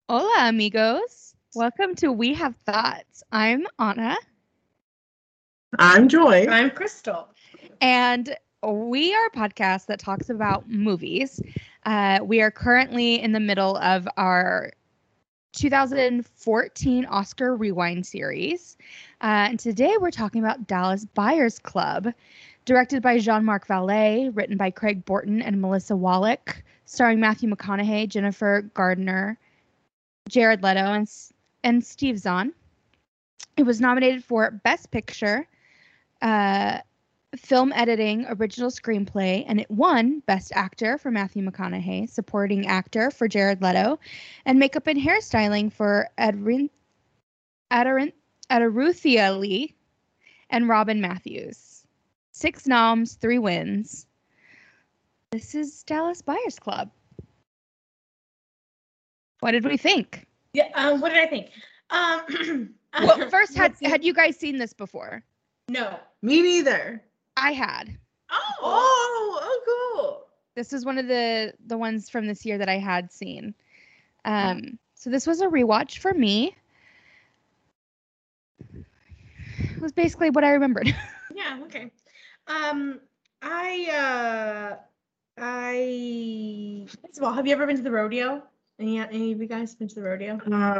Hola, amigos. Welcome to We Have Thoughts. I'm Anna, I'm Joy. I'm Crystal. and we are a podcast that talks about movies. We are currently in the middle of our 2014 Oscar Rewind series. And today we're talking about Dallas Buyers Club, directed by Jean-Marc Vallée, written by Craig Borton and Melissa Wallach, starring Matthew McConaughey, Jennifer Gardner, Jared Leto, and Steve Zahn. It was nominated for Best Picture, Film Editing, Original Screenplay, and it won Best Actor for Matthew McConaughey, Supporting Actor for Jared Leto, and Makeup and Hairstyling for Aruthia Lee and Robin Matthews. 6 noms, 3 wins. This is Dallas Buyers Club. What did we think? Yeah. What did I think? Well, first, had you guys seen this before? No. Me neither. I had. Oh, cool. This is one of the ones from this year that I had seen. So this was a rewatch for me. It was basically what I remembered. Yeah. Okay. First of all, have you ever been to the rodeo? Any of you guys been to the rodeo?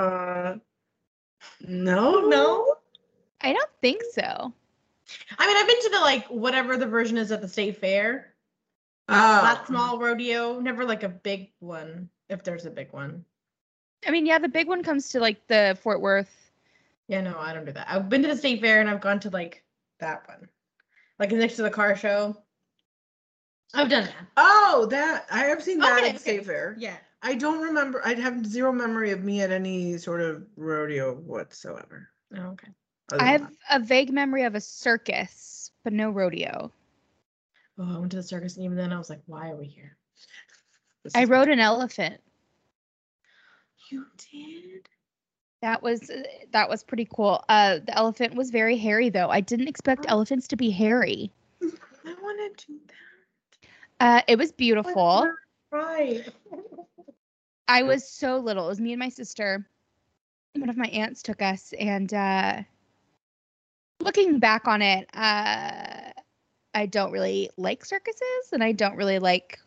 No. I don't think so. I mean, I've been to the whatever the version is at the state fair. That small rodeo, never like a big one, if there's a big one. I mean, yeah, the big one comes to like the Fort Worth. Yeah, no, I don't do that. I've been to the state fair and I've gone to like that one, like next to the car show. I've done that. Oh, that I have seen that at state fair. Yeah. I don't remember. I'd have zero memory of me at any sort of rodeo whatsoever. Oh, okay. I have a vague memory of a circus, but no rodeo. Oh, I went to the circus, and even then I was like, why are we here? I rode an elephant. You did? That was pretty cool. The elephant was very hairy, though. I didn't expect elephants to be hairy. I want to do that. It was beautiful. Right. I was so little. It was me and my sister. One of my aunts took us, and looking back on it, I don't really like circuses, and I don't really like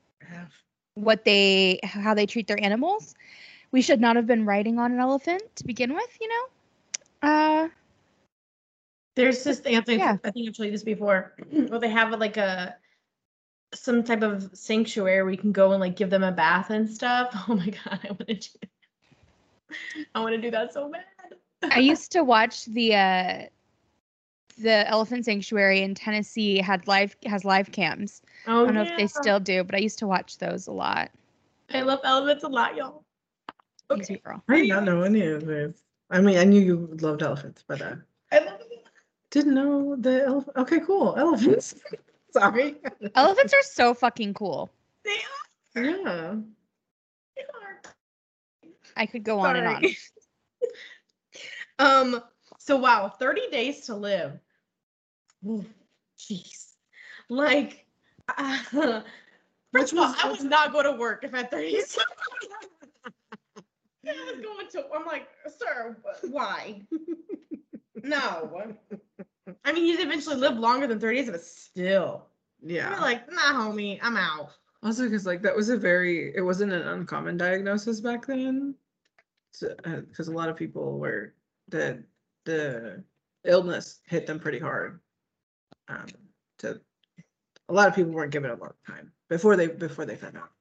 how they treat their animals. We should not have been riding on an elephant to begin with, you know? There's this thing, I think I've told you this before, where they have like some type of sanctuary where you can go and like give them a bath and stuff. Oh my god, I want to do that. I want to do that so bad. I used to watch the elephant sanctuary in Tennessee has live cams. Oh, I don't know if they still do, but I used to watch those a lot. I love elephants a lot, y'all. Okay, girl. I did not know any of this. I mean, I knew you loved elephants, but I love them. Didn't know the elephant. Okay, cool. Elephants. Sorry. Elephants are so fucking cool. They are. Yeah. They are. I could go on and on. So wow, 30 days to live. Jeez. Like, first of all, I would not go to work if I had 30 days. I was going to. I'm like, sir, why? No. I mean, you'd eventually live longer than 30 days, but still. Yeah. You're like, nah, homie, I'm out. Also, because like that was it wasn't an uncommon diagnosis back then. Because a lot of people were the illness hit them pretty hard. A lot of people weren't given a lot of time before they found out.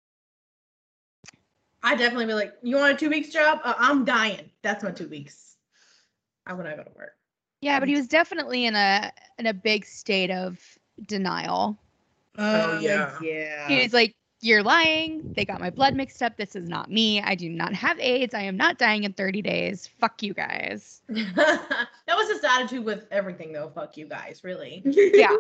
I definitely be like, you want a 2 weeks job? I'm dying. That's my 2 weeks. I would not go to work. Yeah, but he was definitely in a big state of denial. Oh yeah. He was like, you're lying. They got my blood mixed up. This is not me. I do not have AIDS. I am not dying in 30 days. Fuck you guys. That was his attitude with everything, though. Fuck you guys, really. Yeah.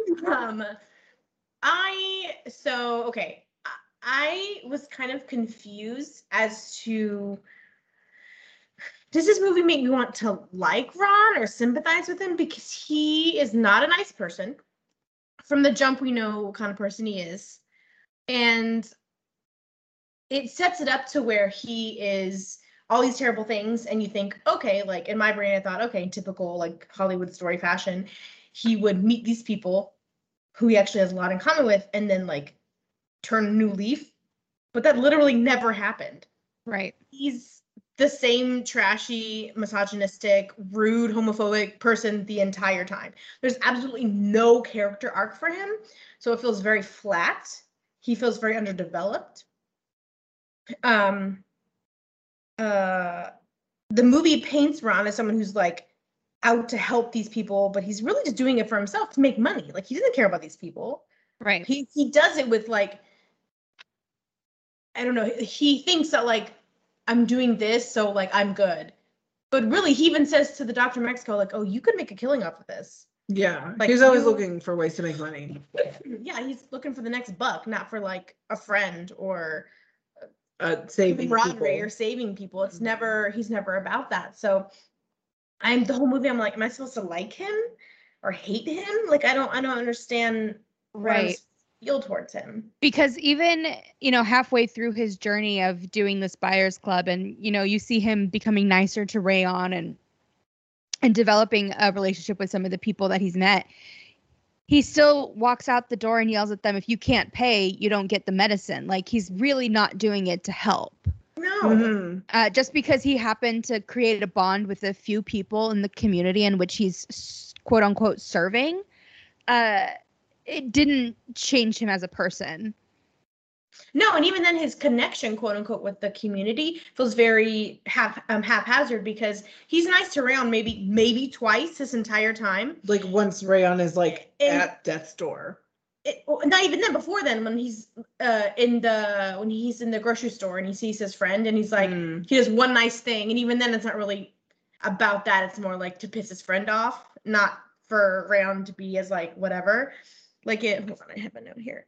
I was kind of confused as to, does this movie make me want to like Ron or sympathize with him? Because he is not a nice person. From the jump, we know what kind of person he is. And it sets it up to where he is all these terrible things, and you think, okay, like in my brain, I thought, okay, typical like Hollywood story fashion, he would meet these people who he actually has a lot in common with, and then like turn a new leaf. But that literally never happened. Right. He's the same trashy, misogynistic, rude, homophobic person the entire time. There's absolutely no character arc for him. So it feels very flat. He feels very underdeveloped. The movie paints Ron as someone who's like out to help these people, but he's really just doing it for himself to make money. Like he doesn't care about these people. Right. He does it with like, I don't know, he thinks that like I'm doing this, so like I'm good. But really, he even says to the doctor in Mexico, like, oh, you could make a killing off of this. Yeah. Like, He's always looking for ways to make money. Yeah, he's looking for the next buck, not for like a friend or Saving camaraderie people. or saving people. It's never, he's never about that. So the whole movie, I'm like, am I supposed to like him or hate him? Like I don't understand what I'm Right. supposed to feel towards him. Because even, halfway through his journey of doing this buyers club, and, you see him becoming nicer to Rayon and developing a relationship with some of the people that he's met, he still walks out the door and yells at them, if you can't pay, you don't get the medicine. Like, he's really not doing it to help. No. Mm-hmm. Just because he happened to create a bond with a few people in the community in which he's quote unquote serving, it didn't change him as a person. No, and even then his connection, quote unquote, with the community feels very haphazard, because he's nice to Rayon maybe twice this entire time. Like once Rayon is like at death's door. Not even then, before then, when he's in the grocery store and he sees his friend and he's like, he does one nice thing, and even then it's not really about that. It's more like to piss his friend off, not for Rayon to be as like whatever. Like it. Hold on, I have a note here.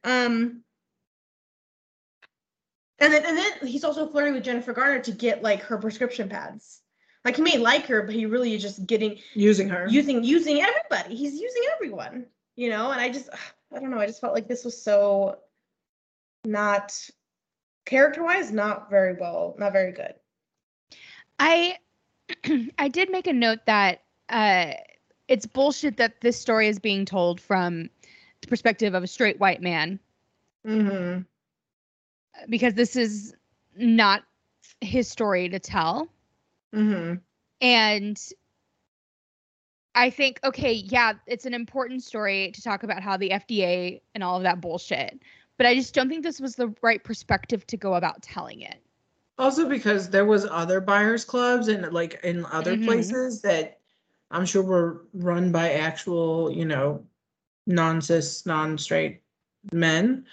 And then he's also flirting with Jennifer Garner to get like her prescription pads. Like he may like her, but he really is just using her. Using everybody. He's using everyone, And I don't know. I just felt like this was so not character-wise, not very good. I did make a note that it's bullshit that this story is being told from the perspective of a straight white man. Mm-hmm. Because this is not his story to tell. Mm-hmm. And I think, okay, yeah, it's an important story to talk about how the FDA and all of that bullshit. But I just don't think this was the right perspective to go about telling it. Also because there was other buyers clubs and like in other places that I'm sure were run by actual, non-cis, non-straight men.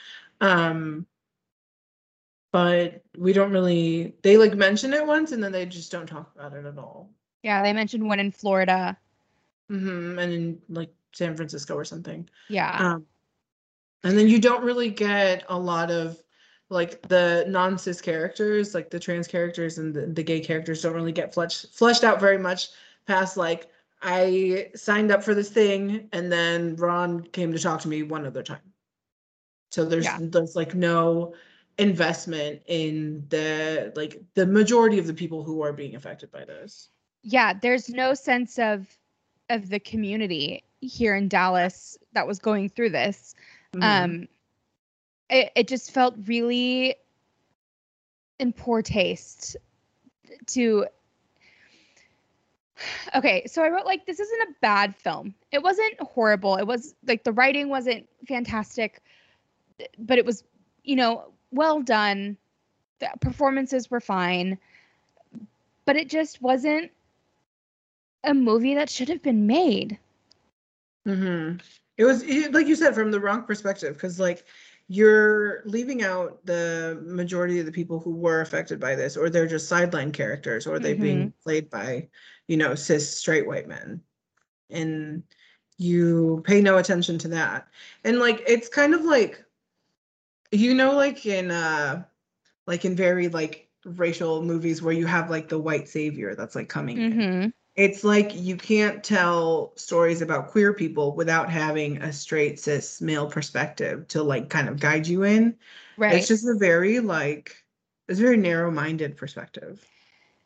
But we don't really, they like mention it once and then they just don't talk about it at all. Yeah, they mentioned one in Florida. Mm-hmm. And in like San Francisco or something. Yeah. And then you don't really get a lot of like the non-cis characters, like the trans characters and the gay characters don't really get fleshed out very much past like, I signed up for this thing and then Ron came to talk to me one other time. So there's like no investment in the majority of the people who are being affected by this. Yeah, there's no sense of the community here in Dallas that was going through this. Mm-hmm. It just felt really in poor taste to. Okay, so I wrote like, this isn't a bad film. It wasn't horrible. It was like the writing wasn't fantastic, but it was, well done. The performances were fine, but it just wasn't a movie that should have been made. Mm-hmm. It was, like you said, from the wrong perspective, because like you're leaving out the majority of the people who were affected by this, or they're just sideline characters, or they're being played by, cis straight white men, and you pay no attention to that. And like it's kind of like, like in very like racial movies where you have like the white savior that's like coming in. It's like you can't tell stories about queer people without having a straight cis male perspective to like kind of guide you in. Right. It's just a very narrow-minded perspective.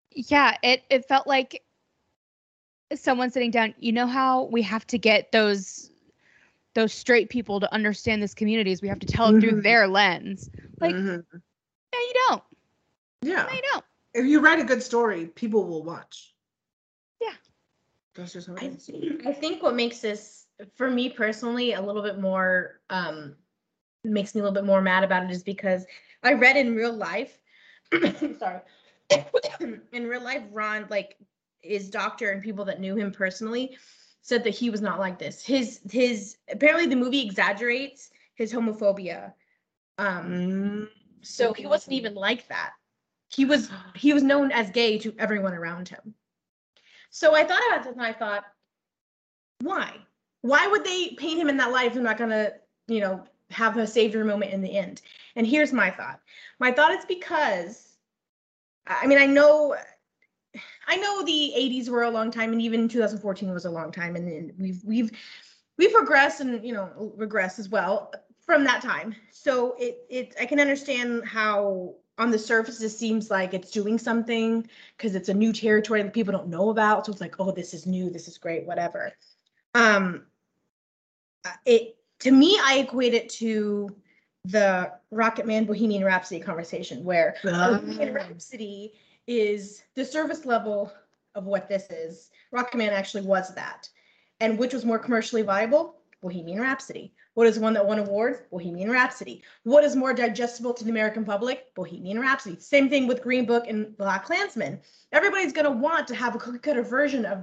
Yeah, it felt like someone sitting down. You know how we have to get those straight people to understand this communities. We have to tell it through Mhm. their lens. Like, Mhm. no, you don't. No, Yeah. you don't. If you write a good story, people will watch. Yeah. That's just how it I, is. I think what makes this, for me personally, a little bit more, makes me a little bit more mad about it is because I read in real life, sorry, in real life, Ron, like his doctor and people that knew him personally said that he was not like this. His apparently the movie exaggerates his homophobia. Mm. So he wasn't even like that. He was known as gay to everyone around him. So I thought about this and I thought, why? Why would they paint him in that light if they're not gonna, have a savior moment in the end? And here's my thought. My thought is because I mean I know the 80s were a long time and even 2014 was a long time and we've progressed and regress as well from that time. So it I can understand how on the surface it seems like it's doing something because it's a new territory that people don't know about. So it's like, oh, this is new, this is great, whatever. Um, it to me, I equate it to the Rocket Man Bohemian Rhapsody conversation, where Bohemian Rhapsody is the service level of what this is. Rocket Man actually was that. And which was more commercially viable? Bohemian Rhapsody. What is one that won awards? Bohemian Rhapsody. What is more digestible to the American public? Bohemian Rhapsody. Same thing with Green Book and Black Klansman. Everybody's going to want to have a cookie cutter version of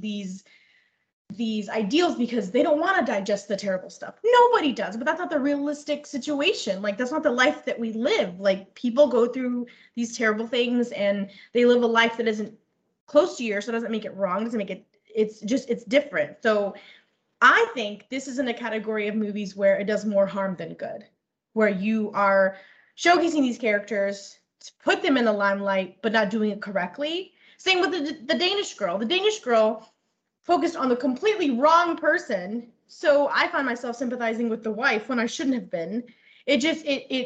these ideals because they don't want to digest the terrible stuff. Nobody does, but that's not the realistic situation. Like that's not the life that we live. Like people go through these terrible things and they live a life that isn't close to yours, so it doesn't make it wrong, doesn't make it it's different. So I think this is in a category of movies where it does more harm than good, where you are showcasing these characters to put them in the limelight, but not doing it correctly. Same with the Danish girl. The Danish girl focused on the completely wrong person. So I find myself sympathizing with the wife when I shouldn't have been. It just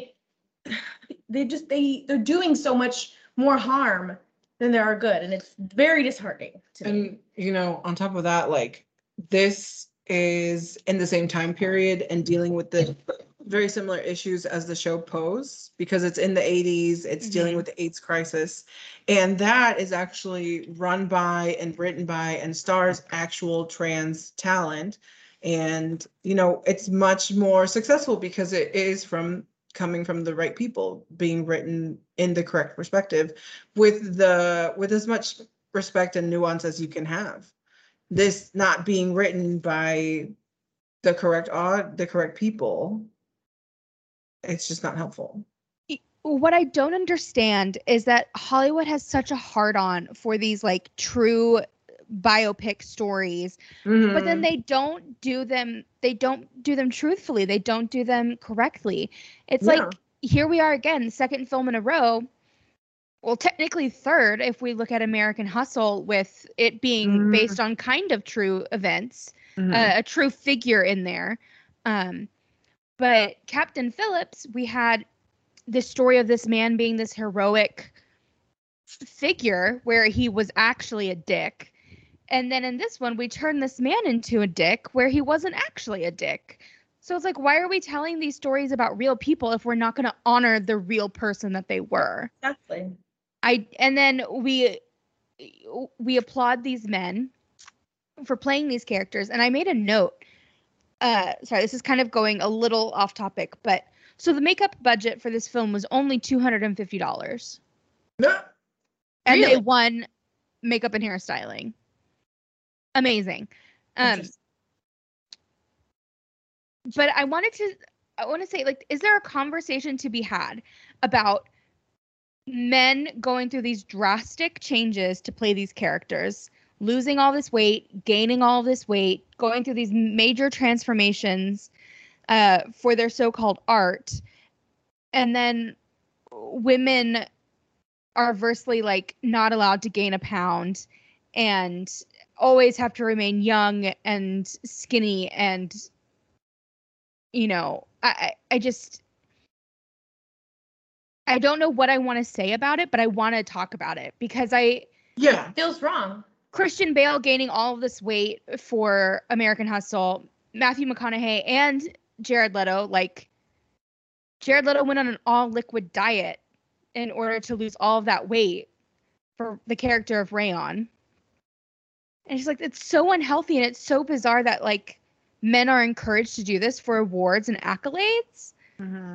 they're doing so much more harm than there are good, and it's very disheartening to me. And on top of that, like this is in the same time period and dealing with the very similar issues as the show Pose because it's in the 80s, it's dealing with the AIDS crisis, and that is actually run by and written by and stars actual trans talent. And it's much more successful because it is coming from the right people, being written in the correct perspective with as much respect and nuance as you can have. This not being written by the correct people, it's just not helpful. What I don't understand is that Hollywood has such a hard on for these like true biopic stories, but then they don't do them truthfully. They don't do them correctly. It's Yeah. like here we are again, second film in a row. Well, technically third if we look at American Hustle with it being based on kind of true events, a true figure in there. But Captain Phillips, we had the story of this man being this heroic figure where he was actually a dick. And then in this one, we turn this man into a dick where he wasn't actually a dick. So it's like, why are we telling these stories about real people if we're not going to honor the real person that they were? Exactly. And then we applaud these men for playing these characters. And I made a note. Sorry, this is kind of going a little off topic, but so the makeup budget for this film was only $250. No. And Really? they won makeup and hairstyling. Amazing. But I want to say, like, is there a conversation to be had about men going through these drastic changes to play these characters, losing all this weight, gaining all this weight, going through these major transformations for their so-called art, and then women are versely like not allowed to gain a pound and always have to remain young and skinny and I just I don't know what I want to say about it, but I want to talk about it because Yeah. Feels wrong. Christian Bale gaining all of this weight for American Hustle, Matthew McConaughey and Jared Leto, like Jared Leto went on an all liquid diet in order to lose all of that weight for the character of Rayon. And she's like, it's so unhealthy and it's so bizarre that like men are encouraged to do this for awards and accolades. Mm-hmm.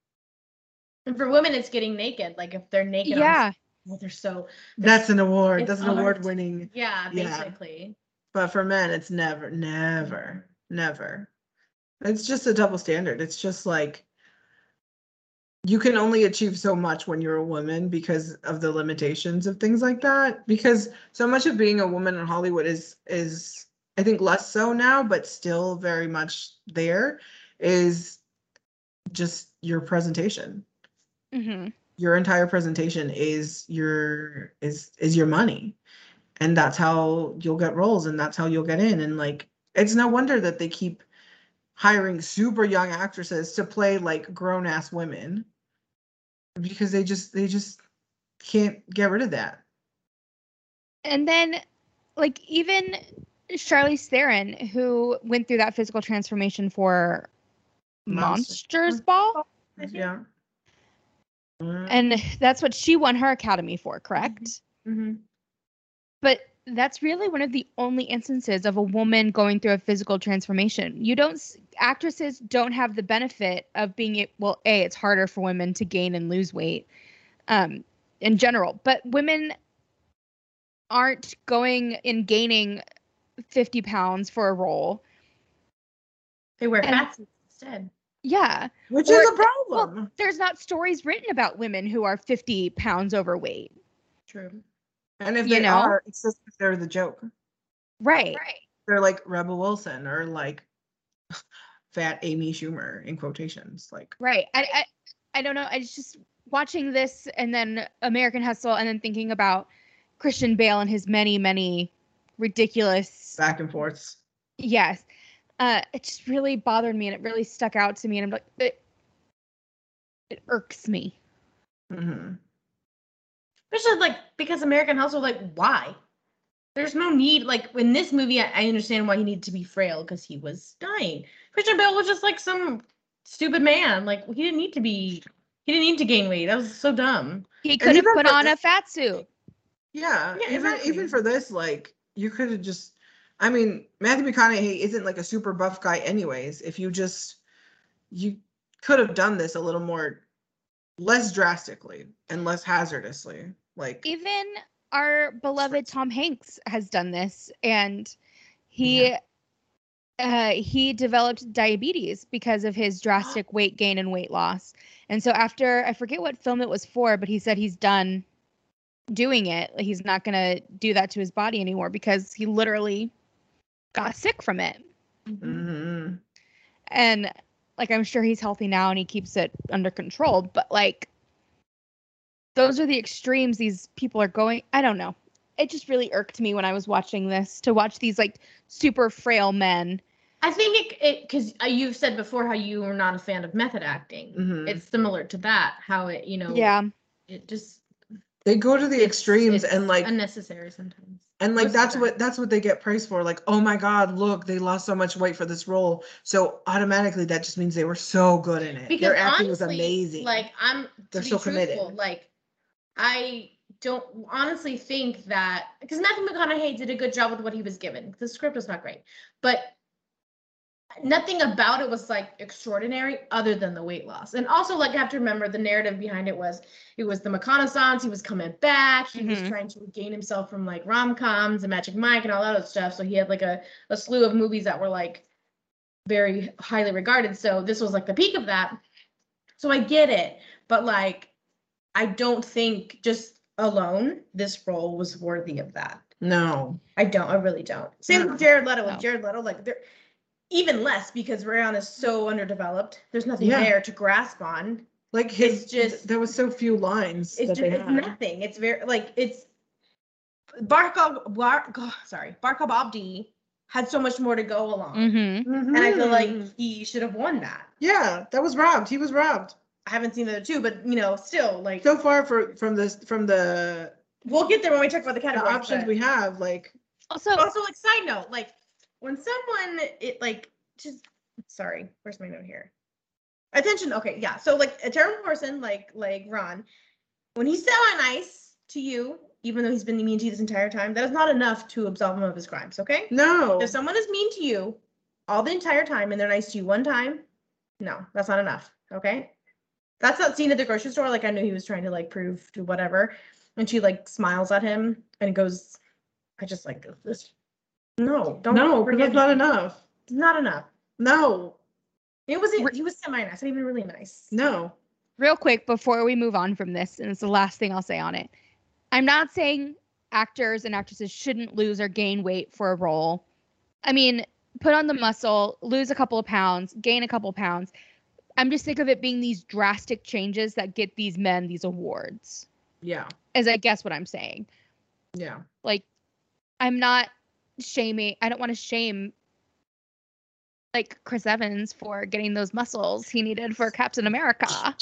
And for women, it's getting naked. Like if they're naked, Yeah. well, they're so. That's an award. it's That's an art. award winning. Yeah, Yeah. basically. But for men, it's never, never, never. It's just a double standard. It's just like you can only achieve so much when you're a woman because of the limitations of things like that. Because so much of being a woman in Hollywood is I think less so now, but still very much there, is just your presentation. Mm-hmm. Your entire presentation is your money. And that's how you'll get roles and that's how you'll get in. And like it's no wonder that they keep hiring super young actresses to play like grown-ass women. Because they just can't get rid of that. And then, like, even Charlize Theron, who went through that physical transformation for Monsters Ball, Yeah. and that's what she won her Academy for, correct? Mm-hmm. But that's really one of the only instances of a woman going through a physical transformation. Actresses don't have the benefit of being it's harder for women to gain and lose weight, in general. But women aren't going and gaining 50 pounds for a role. They wear fat suits instead. Yeah. Which is a problem. Well, there's not stories written about women who are 50 pounds overweight. True. And if they are, it's just they're the joke. Right. They're like Rebel Wilson or like fat Amy Schumer in quotations. Like right. I don't know. I just watching this and then American Hustle and then thinking about Christian Bale and his many, many ridiculous back and forths. Yes. It just really bothered me and it really stuck out to me. And I'm like, it irks me. Mm-hmm. Especially like because American Hustle, like why? There's no need. Like in this movie, I understand why he needed to be frail because he was dying. Christian Bale was just like some stupid man. Like he didn't need to gain weight. That was so dumb. He could have put on a fat suit. Yeah, exactly. even for this, like you could have just. I mean, Matthew McConaughey isn't like a super buff guy, anyways. If you could have done this a little more, less drastically and less hazardously. Like even our beloved Tom Hanks has done this, and he developed diabetes because of his drastic weight gain and weight loss. And so after, I forget what film it was for, but he said he's done doing it. He's not going to do that to his body anymore because he literally got sick from it. Mm-hmm. And like, I'm sure he's healthy now and he keeps it under control, but like, those are the extremes these people are going. I don't know. It just really irked me when I was watching this, to watch these like super frail men. I think it because you've said before how you were not a fan of method acting. Mm-hmm. It's similar to that. How it it just they go to the extremes it's and like unnecessary sometimes. And like that's what they get praised for. Like, oh my God, look, they lost so much weight for this role. So automatically that just means they were so good in it. Because their acting honestly, was amazing. Like they're so committed. Like I don't honestly think that because Matthew McConaughey did a good job with what he was given. The script was not great, but nothing about it was like extraordinary other than the weight loss. And also, like, you have to remember the narrative behind it was the reconnaissance. He was coming back. He was trying to regain himself from like rom-coms and Magic Mike and all that other stuff. So he had like a slew of movies that were like very highly regarded. So this was like the peak of that. So I get it, but like, I don't think just alone this role was worthy of that. No, I don't. I really don't. Same with Jared Leto. With Jared Leto, like they're even less because Rayon is so underdeveloped. There's nothing there to grasp on. Like it's just there was so few lines. It's nothing. It's very like it's Barkov Abdi had so much more to go along, and I feel like he should have won that. Yeah, that was robbed. He was robbed. I haven't seen the other two, but still like So far from the we'll get there when we talk about the categories. options we have, like Also, like side note, like when someone sorry, where's my note here? Attention, okay, yeah. So like a terrible person like Ron, when he's so nice to you, even though he's been mean to you this entire time, that is not enough to absolve him of his crimes, okay? no. If someone is mean to you all the entire time and they're nice to you one time, no, that's not enough, okay? That's that scene at the grocery store. Like I knew he was trying to like prove to whatever, and she like smiles at him and goes, "I just like this." No, don't. No, because that's not enough. It's not enough. No. He was semi-nice, not even really nice. No. real quick before we move on from this, and it's the last thing I'll say on it. I'm not saying actors and actresses shouldn't lose or gain weight for a role. I mean, put on the muscle, lose a couple of pounds, gain a couple of pounds. I'm just sick of it being these drastic changes that get these men these awards. Yeah. Is I guess what I'm saying. Yeah. Like, I'm not shaming. I don't want to shame like Chris Evans for getting those muscles he needed for Captain America.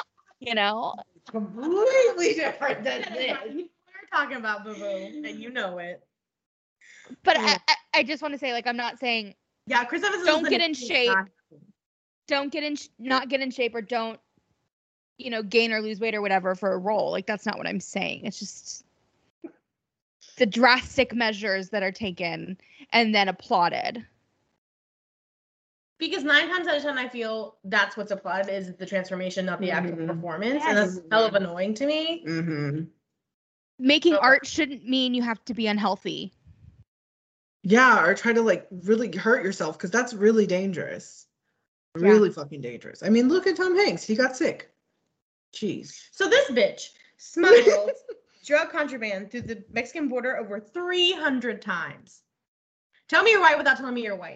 Completely different than this. We're talking about Boo Boo, and you know it. But I just want to say, like, I'm not saying Yeah, Chris Evans. don't get in shape. Don't not get in shape, or don't, gain or lose weight or whatever for a role. Like, that's not what I'm saying. It's just the drastic measures that are taken and then applauded. Because 9 times out of 10, I feel that's what's applauded is the transformation, not the actual performance. And that's hell of annoying to me. Mm-hmm. Making art shouldn't mean you have to be unhealthy. Yeah, or try to like really hurt yourself, because that's really dangerous. Really fucking dangerous. I mean, look at Tom Hanks. He got sick. Jeez. So this bitch smuggled drug contraband through the Mexican border over 300 times. Tell me you're white without telling me you're white.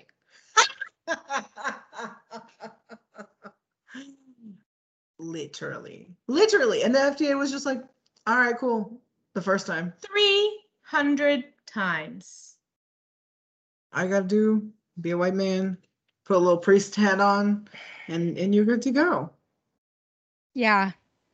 Literally. And the FDA was just like, all right, cool. The first time. 300 times. I gotta be a white man, put a little priest hat on, and you're good to go. Yeah.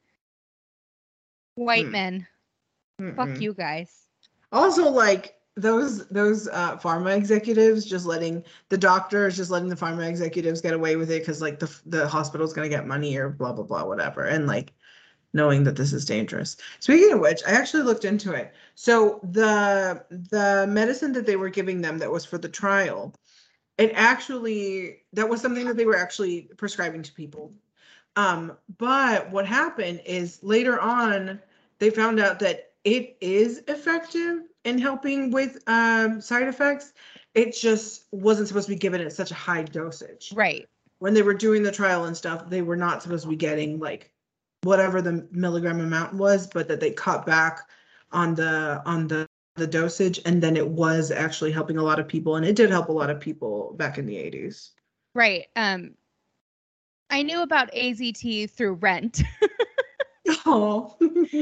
White men. Fuck you guys. Also, like those pharma executives just letting the doctors just letting the pharma executives get away with it because like the hospital's gonna get money or blah blah blah whatever, and like knowing that this is dangerous. Speaking of which, I actually looked into it. So the medicine that they were giving them that was for the trial, that was something that they were actually prescribing to people. But what happened is later on, they found out that it is effective in helping with side effects. It just wasn't supposed to be given at such a high dosage. Right. When they were doing the trial and stuff, they were not supposed to be getting like whatever the milligram amount was, but that they cut back on the dosage, and then it was actually helping a lot of people, and it did help a lot of people back in the 80s. Right. I knew about AZT through Rent. Oh.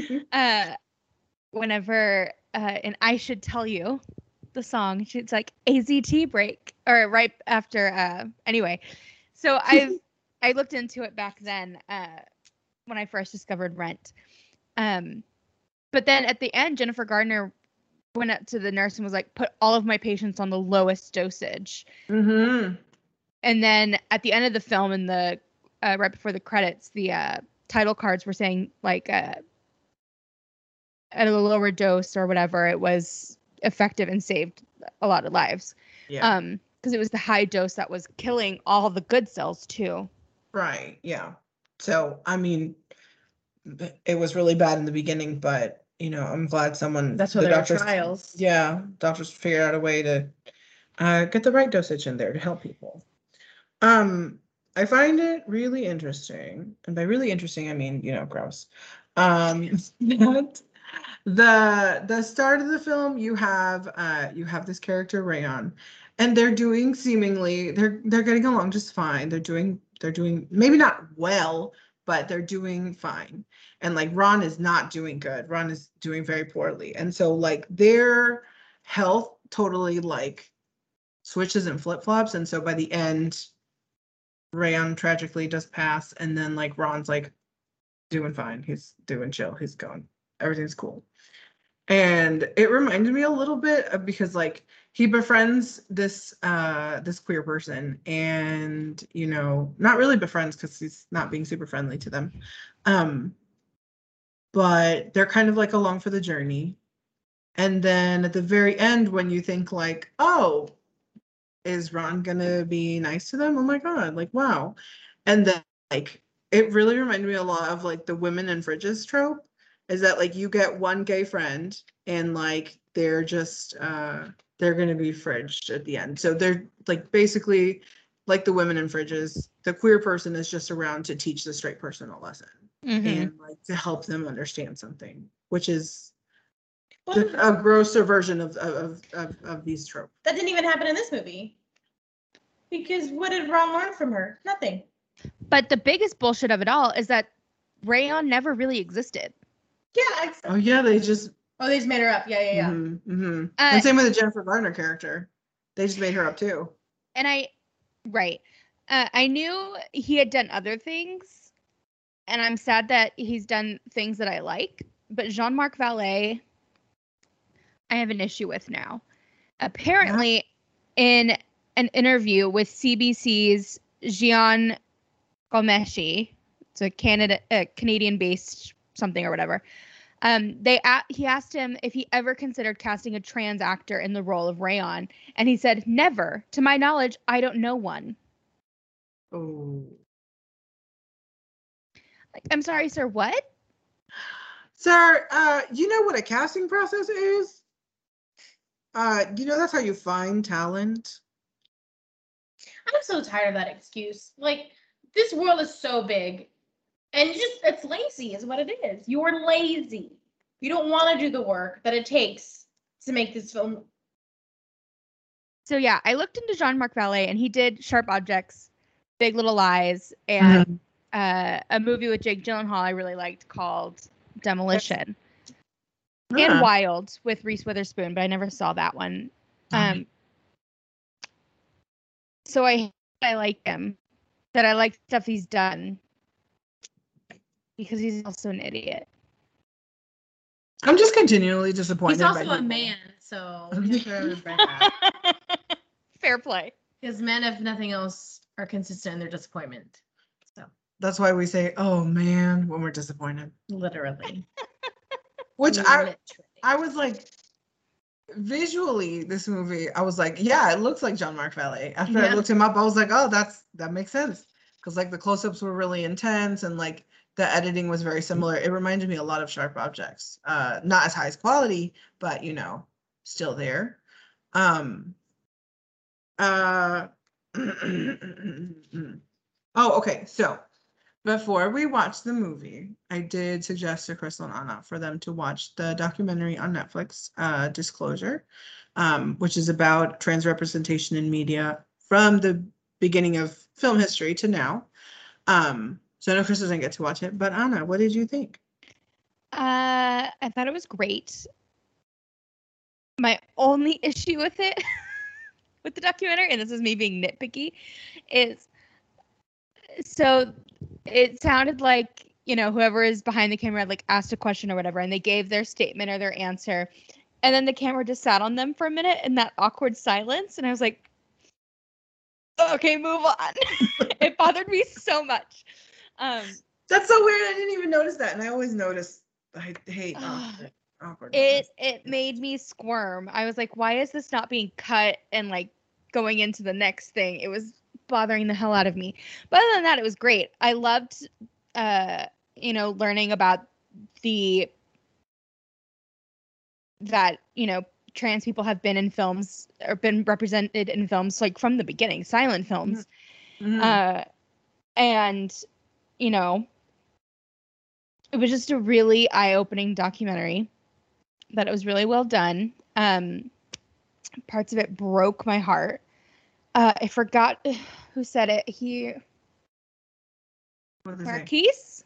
Whenever and I Should Tell You, the song, it's like AZT break, or right after anyway. So I looked into it back then when I first discovered Rent. But then at the end, Jennifer Gardner went up to the nurse and was like, put all of my patients on the lowest dosage. Mm-hmm. And then at the end of the film, in the right before the credits, the title cards were saying like at a lower dose or whatever, it was effective and saved a lot of lives. Yeah. Because it was the high dose that was killing all the good cells too. Right. Yeah. So, I mean, it was really bad in the beginning, but I'm glad That's what the trials. Yeah, doctors figured out a way to get the right dosage in there to help people. I find it really interesting, and by really interesting, I mean gross. That the start of the film, you have this character Rayon, and they're doing they're getting along just fine. They're doing maybe not well, but they're doing fine. And like Ron is not doing good. Ron is doing very poorly. And so like their health totally like switches and flip-flops. And so by the end, Rayon tragically does pass. And then like Ron's like doing fine. He's doing chill. He's going. Everything's cool. And it reminded me a little bit of, because like he befriends this this queer person, and you know, not really befriends because he's not being super friendly to them. But they're kind of like along for the journey. And then at the very end, when you think like, oh, is Ron gonna be nice to them? Oh my God, like wow. And then like it really reminded me a lot of like the women in fridges trope, is that like you get one gay friend and like they're just they're gonna be fridged at the end. So they're like basically like the women in fridges, the queer person is just around to teach the straight person a lesson and like to help them understand something, which is a grosser version of these tropes. That didn't even happen in this movie. Because what did Ron learn from her? Nothing. But the biggest bullshit of it all is that Rayon never really existed. Yeah. Oh yeah, they just made her up. Yeah. And same with the Jennifer Garner character. They just made her up too. And I knew he had done other things, and I'm sad that he's done things that I like. But Jean-Marc Vallée, I have an issue with now. Apparently, in an interview with CBC's Gian Gomeschi, it's a Canadian-based something or whatever. He asked him if he ever considered casting a trans actor in the role of Rayon, and he said, "Never. To my knowledge, I don't know one." Oh. Like, I'm sorry, sir, what? Sir, you know what a casting process is? You know that's how you find talent. I'm so tired of that excuse. Like, this world is so big. And it's lazy is what it is. You're lazy. You don't want to do the work that it takes to make this film. So yeah, I looked into Jean-Marc Vallée, and he did Sharp Objects, Big Little Lies, and a movie with Jake Gyllenhaal I really liked called Demolition. And Wild with Reese Witherspoon, but I never saw that one. So I like him, that I like stuff he's done, because he's also an idiot. I'm just continually disappointed. He's also a man, so fair play. Because men, if nothing else, are consistent in their disappointment. So that's why we say, "Oh man," when we're disappointed. Literally. Which I was like, visually, this movie, I was like, yeah, it looks like Jean-Marc Vallée. After I looked him up, I was like, oh, that makes sense, because like the close-ups were really intense, and like the editing was very similar. It reminded me a lot of Sharp Objects. Not as high as quality, but you know, still there. Oh, okay. So before we watch the movie, I did suggest to Crystal and Anna for them to watch the documentary on Netflix, Disclosure, which is about trans representation in media from the beginning of film history to now. So I know Crystal didn't get to watch it, but Anna, what did you think? I thought it was great. My only issue with it, with the documentary, and this is me being nitpicky, is so it sounded like, you know, whoever is behind the camera like asked a question or whatever, and they gave their statement or their answer, and then the camera just sat on them for a minute in that awkward silence, and I was like, okay, move on. It bothered me so much. That's so weird. I didn't even notice that, and I always notice. I hate awkward. It made me squirm. I was like, why is this not being cut and like going into the next thing? It was bothering the hell out of me. But other than that, it was great. I loved you know, learning about that, you know, trans people have been in films or been represented in films like from the beginning, silent films. And you know, it was just a really eye-opening documentary, that it was really well done. Parts of it broke my heart. I forgot who said it. Marquise?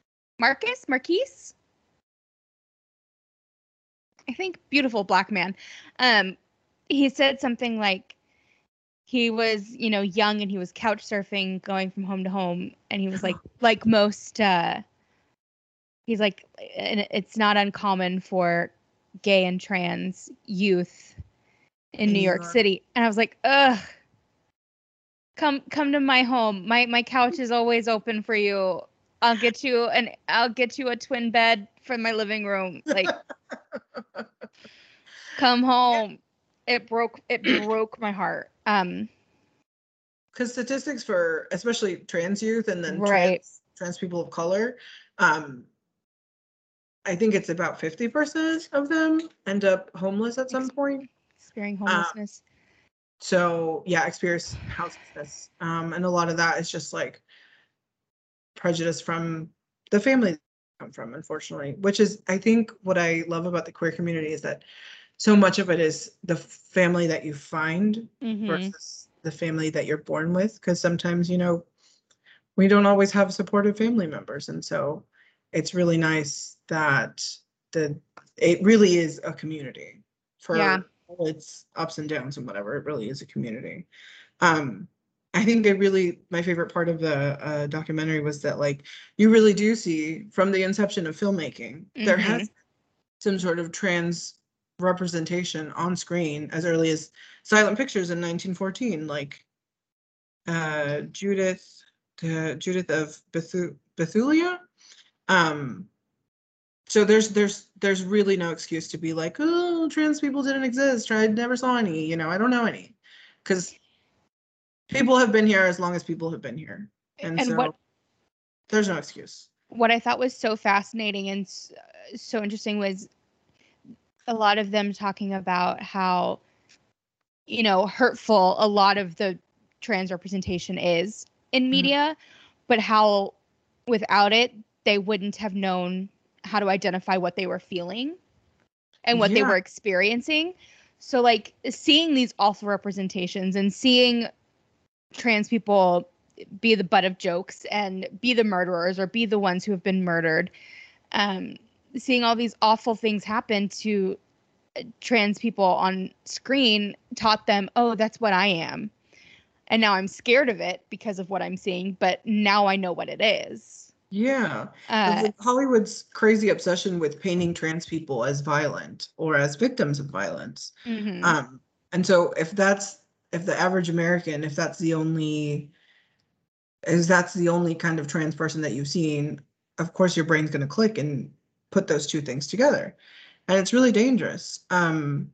I think, beautiful black man. He said something like he was, you know, young and he was couch surfing, going from home to home, and he was like most he's like, and it's not uncommon for gay and trans youth in New York City. And I was like, ugh, come to my home. My couch is always open for you. I'll get you a twin bed for my living room. Like, come home. It broke my heart. Because statistics for especially trans youth and then right. trans people of color, I think it's about 50% of them end up homeless at some point. Experiencing homelessness. So yeah, experience houselessness. And a lot of that is just like prejudice from the family they come from, unfortunately, which is, I think, what I love about the queer community is that so much of it is the family that you find versus the family that you're born with. Because sometimes, we don't always have supportive family members. And so it's really nice that it really is a community for all its ups and downs and whatever. It really is a community. I think my favorite part of the documentary was that, like, you really do see from the inception of filmmaking, there has some sort of trans representation on screen as early as silent pictures in 1914, like Judith of Bethulia. So there's really no excuse to be like, oh, trans people didn't exist, or I never saw any, I don't know any, because people have been here as long as people have been here, and so there's no excuse. What I thought was so fascinating and so interesting was a lot of them talking about how, hurtful a lot of the trans representation is in media, but how without it, they wouldn't have known how to identify what they were feeling and what they were experiencing. So, like, seeing these awful representations and seeing trans people be the butt of jokes and be the murderers or be the ones who have been murdered, seeing all these awful things happen to trans people on screen taught them, oh, that's what I am. And now I'm scared of it because of what I'm seeing, but now I know what it is. Yeah. Hollywood's crazy obsession with painting trans people as violent or as victims of violence. And so if the average American, if that's the only kind of trans person that you've seen, of course your brain's going to click and put those two things together. And it's really dangerous. One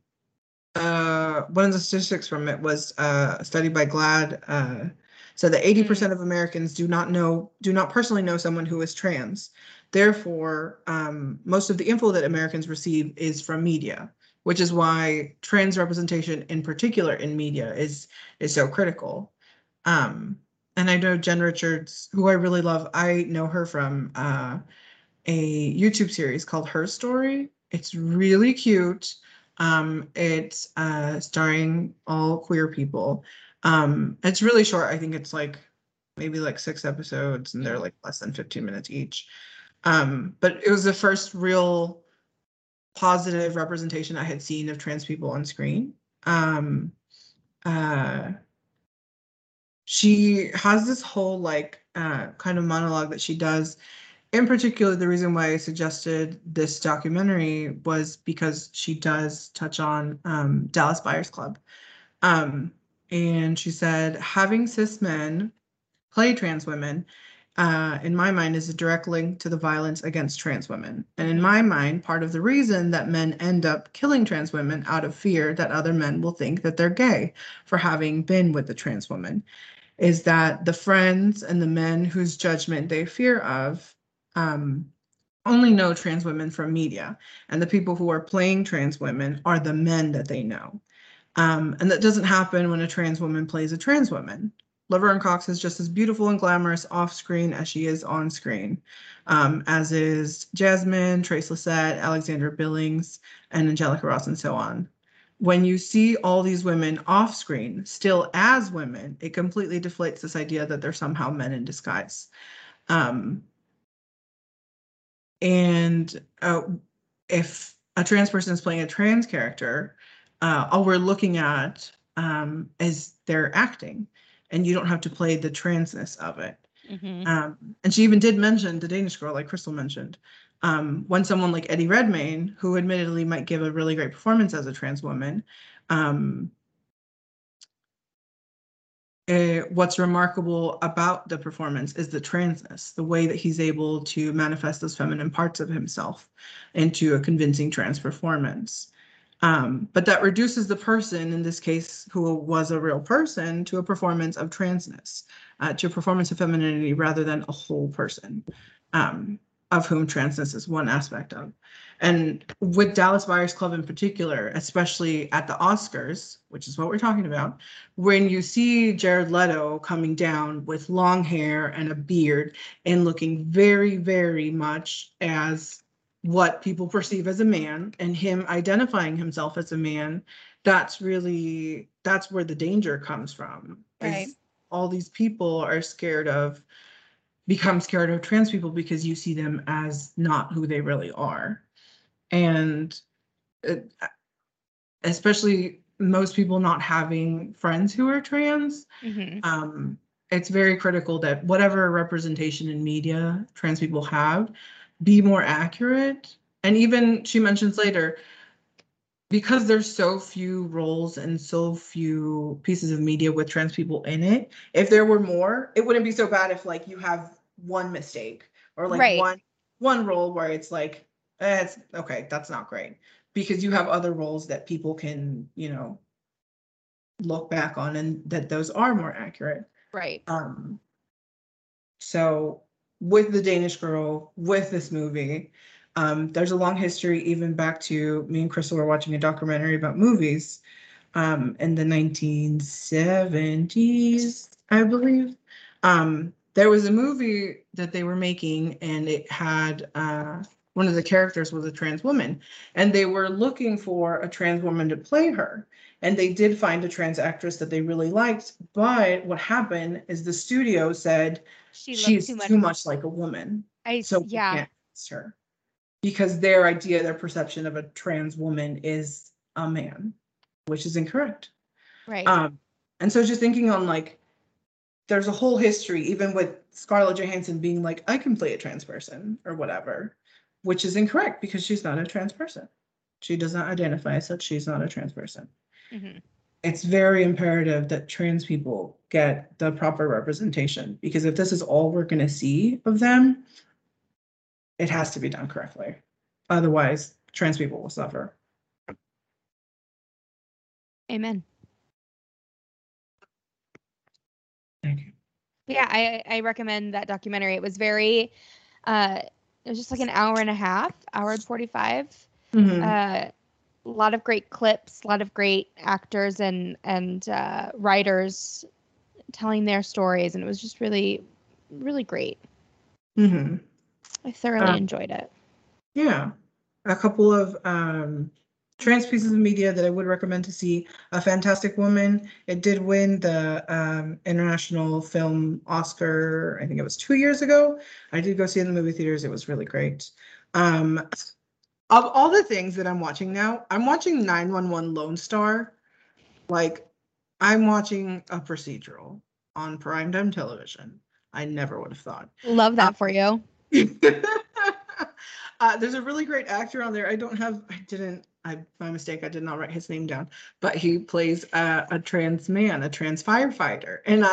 of the statistics from it was a study by GLAAD, said that 80% of Americans do not personally know someone who is trans. Therefore, most of the info that Americans receive is from media, which is why trans representation in particular in media is so critical. And I know Jen Richards, who I really love. I know her from a YouTube series called Her Story. It's really cute. It's starring all queer people. It's really short. I think it's like maybe like 6 episodes and they're like less than 15 minutes each. But it was the first real positive representation I had seen of trans people on screen. She has this whole kind of monologue that she does. In particular, the reason why I suggested this documentary was because she does touch on Dallas Buyers Club. And she said, having cis men play trans women, in my mind, is a direct link to the violence against trans women. And in my mind, part of the reason that men end up killing trans women out of fear that other men will think that they're gay for having been with the trans woman is that the friends and the men whose judgment they fear of only know trans women from media. And the people who are playing trans women are the men that they know. And that doesn't happen when a trans woman plays a trans woman. Laverne Cox is just as beautiful and glamorous off screen as she is on screen, as is Jasmine, Trace Lysette, Alexandra Billings, and Angelica Ross, and so on. When you see all these women off screen still as women, it completely deflates this idea that they're somehow men in disguise. And if a trans person is playing a trans character, all we're looking at is their acting, and you don't have to play the transness of it. And she even did mention the Danish Girl, like Crystal mentioned. When someone like Eddie Redmayne, who admittedly might give a really great performance as a trans woman, what's remarkable about the performance is the transness, the way that he's able to manifest those feminine parts of himself into a convincing trans performance. But that reduces the person, in this case, who was a real person, to a performance of transness, to a performance of femininity rather than a whole person, of whom transness is one aspect of. And with Dallas Buyers Club in particular, especially at the Oscars, which is what we're talking about, when you see Jared Leto coming down with long hair and a beard and looking very, very much as what people perceive as a man, and him identifying himself as a man, that's where the danger comes from. Right. All these people are become scared of trans people because you see them as not who they really are. And especially most people not having friends who are trans, it's very critical that whatever representation in media trans people have be more accurate. And even she mentions later, because there's so few roles and so few pieces of media with trans people in it, if there were more, it wouldn't be so bad if like you have one mistake or like Right. one role where it's like, it's okay, that's not great, because you have other roles that people can, look back on and that those are more accurate. Right. So with The Danish Girl, with this movie, there's a long history, even back to me and Crystal were watching a documentary about movies in the 1970s, I believe. There was a movie that they were making, and it had one of the characters was a trans woman, and they were looking for a trans woman to play her. And they did find a trans actress that they really liked, but what happened is the studio said she's too much like a woman, so we can't cast her, because their perception of a trans woman is a man, which is incorrect. Right. And so just thinking on like, there's a whole history, even with Scarlett Johansson being like, I can play a trans person or whatever, which is incorrect because she's not a trans person. She does not identify as such. She's not a trans person. It's very imperative that trans people get the proper representation, because if this is all we're going to see of them, it has to be done correctly. Otherwise, trans people will suffer. Amen. Thank you. Yeah, I recommend that documentary. It was very, it was just like an hour and a half, hour and 45. A lot of great clips, a lot of great actors and writers telling their stories, and it was just really, really great. I thoroughly enjoyed it. Yeah, a couple of trans pieces of media that I would recommend to see. A Fantastic Woman. It did win the International Film Oscar, I think it was 2 years ago. I did go see it in the movie theaters. It was really great. Of all the things that I'm watching now, I'm watching 911 Lone Star. Like, I'm watching a procedural on primetime television. I never would have thought. Love that for you. There's a really great actor on there. My mistake, I did not write his name down, but he plays a trans man, a trans firefighter. And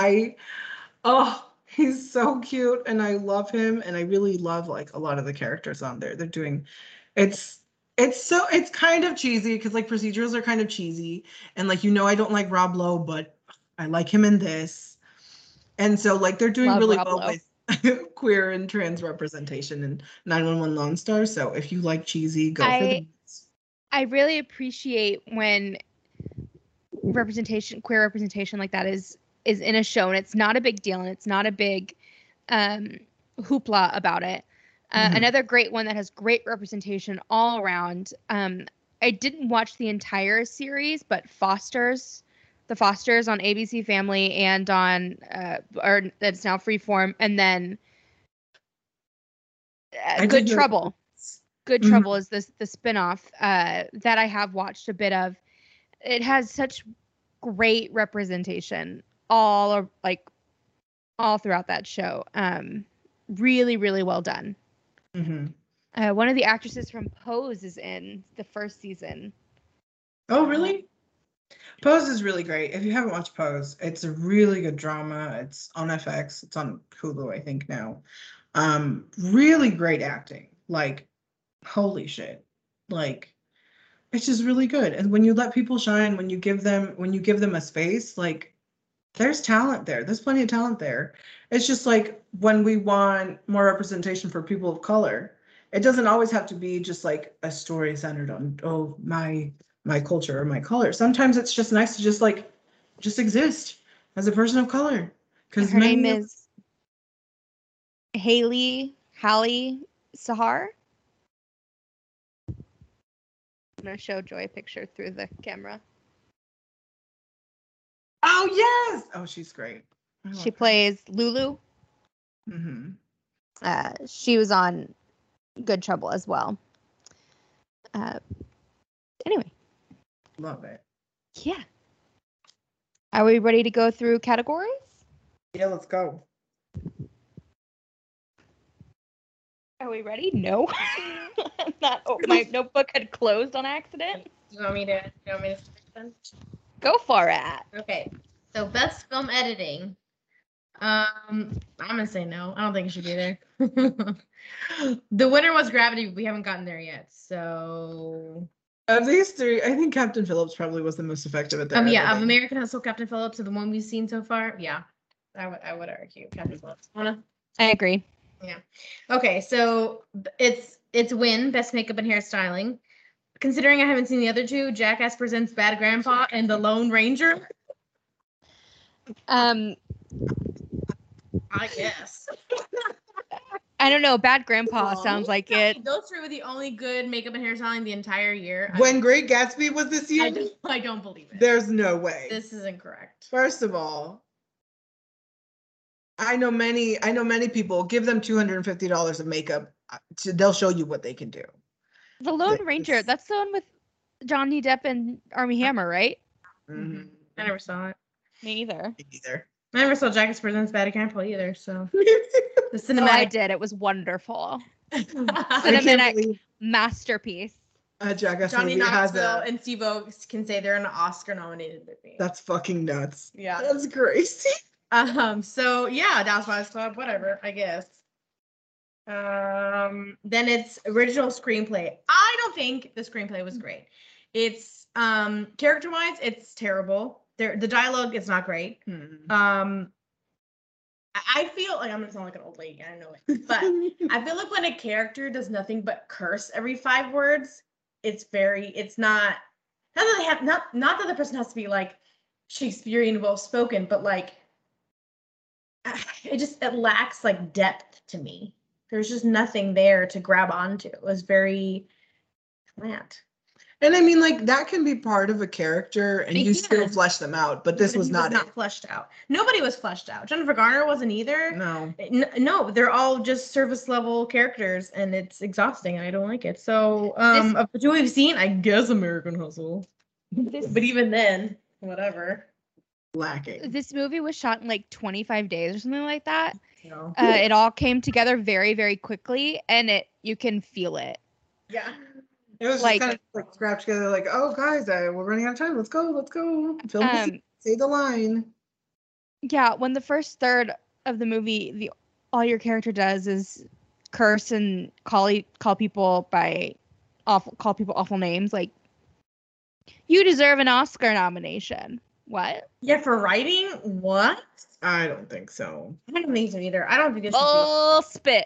he's so cute, and I love him, and I really love like a lot of the characters on there. It's kind of cheesy, because like procedurals are kind of cheesy, and like, I don't like Rob Lowe, but I like him in this. And so like they're doing really well with queer and trans representation in 911 Lone Star. So if you like cheesy, go for them. I really appreciate when queer representation like that is in a show, and it's not a big deal, and it's not a big hoopla about it. Another great one that has great representation all around. I didn't watch the entire series, but The Fosters on ABC Family and on, or that's now Freeform, and then Good Trouble. Good Trouble is the spinoff that I have watched a bit of. It has such great representation all throughout that show. Really, really well done. One of the actresses from Pose is in the first season. Oh, really? Pose is really great. If you haven't watched Pose, it's a really good drama. It's on FX. It's on Hulu, I think now. Really great acting. Like, holy shit. Like, it's just really good. And when you let people shine, when you give them a space, like, there's talent there. There's plenty of talent there. It's just like when we want more representation for people of color, it doesn't always have to be just like a story centered on, oh, my culture or my color. Sometimes it's just nice to just exist as a person of color. Because Her name is Hallie Sahar. I'm gonna show Joy a picture through the camera. Oh yes! Oh, she's great. She plays Lulu. Mm-hmm. She was on Good Trouble as well. Anyway. Love it. Yeah. Are we ready to go through categories? Yeah, let's go. Are we ready? No. My notebook had closed on accident. You want me to start then? Go for it. Okay. So best film editing. I'm gonna say no. I don't think it should be there. The winner was Gravity, but we haven't gotten there yet. So Of these three, I think Captain Phillips probably was the most effective at that. yeah, of American Hustle, Captain Phillips are the one we've seen so far. Yeah. I would argue Captain Phillips. I agree. Yeah. Okay, so it's win best makeup and hairstyling. Considering I haven't seen the other two, Jackass Presents Bad Grandpa and The Lone Ranger. I guess. I don't know. Bad Grandpa sounds like it. Those three were the only good makeup and hairstyling the entire year. When Great Gatsby was this year? I don't believe it. There's no way. This is incorrect. First of all, I know many people, give them $250 of makeup. They'll show you what they can do. The Lone Ranger, that's the one with Johnny Depp and Armie Hammer, right? Mm-hmm. I never saw it. Me either. Me either. I never saw Jackass Presents Bad Grandpa either, so. The cinematic. I did. It was wonderful. Cinematic masterpiece. Jackass Johnny movie has Knoxville and Steve-O can say they're an Oscar-nominated movie. That's fucking nuts. Yeah. That's crazy. So yeah, Dallas Buyers Club, whatever, I guess. Then it's original screenplay. I don't think the screenplay was great. It's character-wise, it's terrible. The dialogue is not great. Mm-hmm. I feel like I'm gonna sound like an old lady, I know it, but I feel like when a character does nothing but curse every 5 words, it's not that the person has to be like Shakespearean well spoken, but like it lacks like depth to me. There's just nothing there to grab onto. It was very flat. And I mean, like, that can be part of a character and you still flesh them out, but this was not fleshed out. Nobody was fleshed out. Jennifer Garner wasn't either. No. No, they're all just service level characters and it's exhausting. I don't like it. So, of the two we've seen, I guess American Hustle. But even then, whatever. Lacking. This movie was shot in like 25 days or something like that. No. It all came together very, very quickly and you can feel it. Yeah. It was like, just kind of like scrapped together, like, oh, guys, we're running out of time. Let's go. Film say the line. Yeah, when the first third of the movie, all your character does is curse and call people awful names, like, you deserve an Oscar nomination. What? Yeah, for writing? What? I don't think so. I don't think so either. I don't think it's bullspit.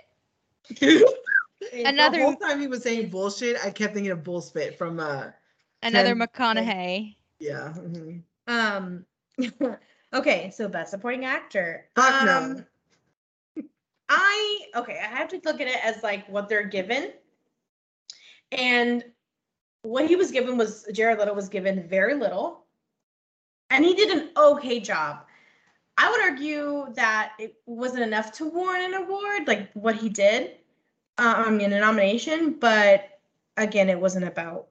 The whole time he was saying bullshit, I kept thinking of bullspit from another McConaughey. Yeah. Mm-hmm. Okay, so best supporting actor. Fuck no. I have to look at it as like what they're given. And what he was given was Jared Leto was given very little. And he did an okay job. I would argue that it wasn't enough to warrant an award, like what he did. In a nomination, but again, it wasn't about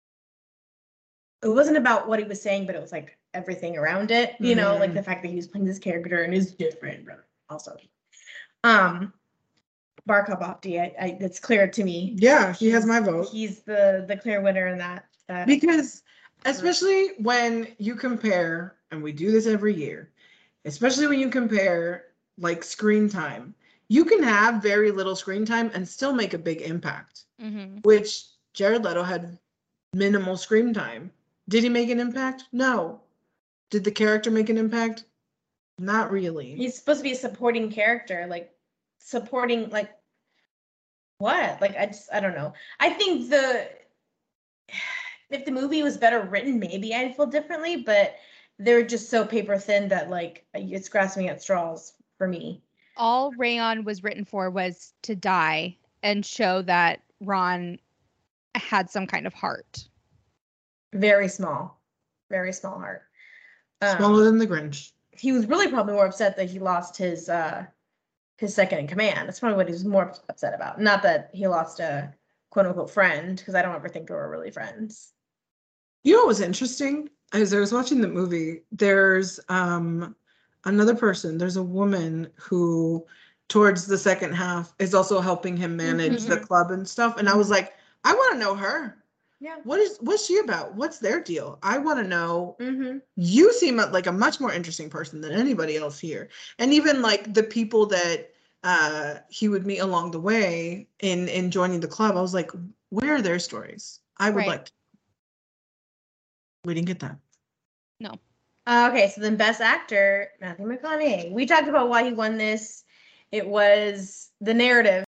what he was saying, but it was like everything around it, you know, like the fact that he was playing this character and is different, also. Barkov Opti. It's clear to me. Yeah, he has my vote. He's the clear winner in that. Because especially when you compare, and we do this every year, especially when you compare like screen time, you can have very little screen time and still make a big impact. Mm-hmm. Which Jared Leto had minimal screen time. Did he make an impact? No. Did the character make an impact? Not really. He's supposed to be a supporting character, like supporting, like what? Like I don't know. I think if the movie was better written, maybe I'd feel differently, but they're just so paper thin that like it's grasping at straws for me. All Rayon was written for was to die and show that Ron had some kind of heart. Very small heart. Smaller than the Grinch. He was really probably more upset that he lost his second in command. That's probably what he was more upset about. Not that he lost a quote unquote friend, because I don't ever think they were really friends. You know what was interesting? As I was watching the movie, there's another person. There's a woman who, towards the second half, is also helping him manage the club and stuff. And I was like, I want to know her. Yeah. What's she about? What's their deal? I want to know. Mm-hmm. You seem like a much more interesting person than anybody else here. And even like the people that he would meet along the way in joining the club, I was like, where are their stories? I would like to. We didn't get that. No. Okay, so then Best Actor, Matthew McConaughey. We talked about why he won this. It was the narrative.